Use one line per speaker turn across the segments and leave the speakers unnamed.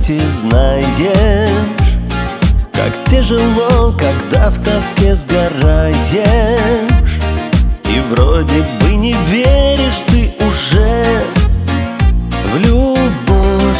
свете знаешь, как тяжело, когда в тоске сгораешь, и вроде бы не веришь ты уже в любовь.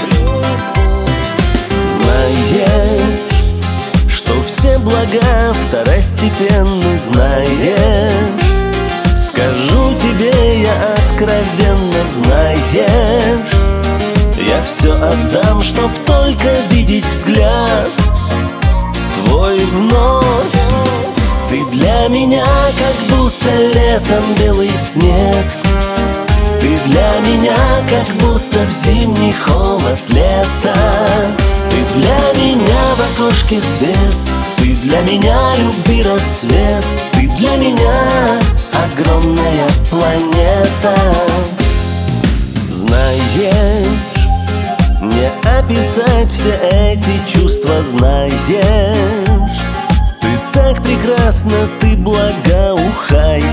Знаешь, что все блага второстепенны, знаешь, скажу тебе я откровенно, знаешь, я все отдам, чтоб только видеть взгляд твой вновь. Ты для меня как будто летом белый снег, ты для меня как будто в зимний холод лета. Ты для меня в окошке свет, ты для меня любви рассвет, ты для меня огромная планета. Знаешь, не описать все эти чувства, знаешь, ты так прекрасна, ты благоухаешь,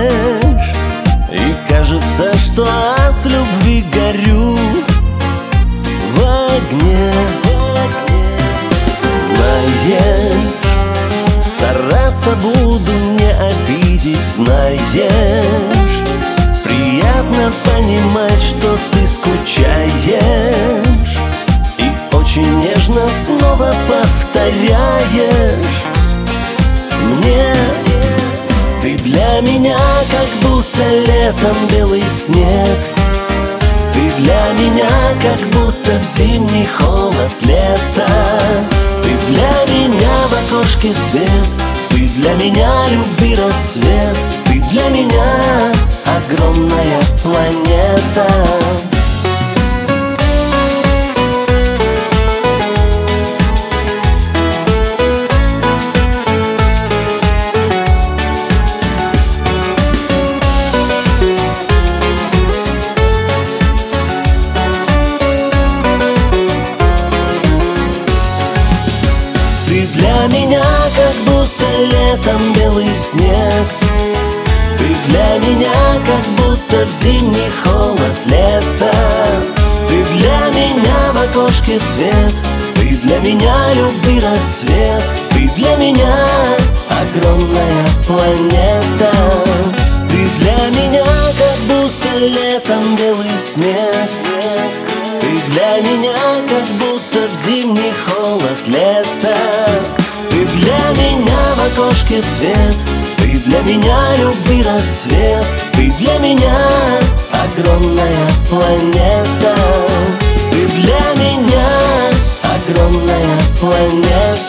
и кажется, что от любви горю в огне. Знаешь, стараться буду не обидеть, знаешь, приятно понимать, что ты скучаешь, и очень нежно снова повторяешь мне. Ты для меня как будто летом белый снег, ты для меня как будто в зимний холод лета. Ты для меня в окошке свет, ты для меня любви рассвет, ты для меня огромная планета. Ты для меня как будто летом белый снег, ты для меня как будто в зимний холод лета. Ты для меня в окошке свет, ты для меня любви рассвет, ты для меня огромная планета. Ты для меня как будто летом белый снег, ты для меня как будто в зимний холод лета. Ты для меня в окошке свет, ты для меня любви рассвет, ты для меня огромная планета. Ты для меня огромная планета.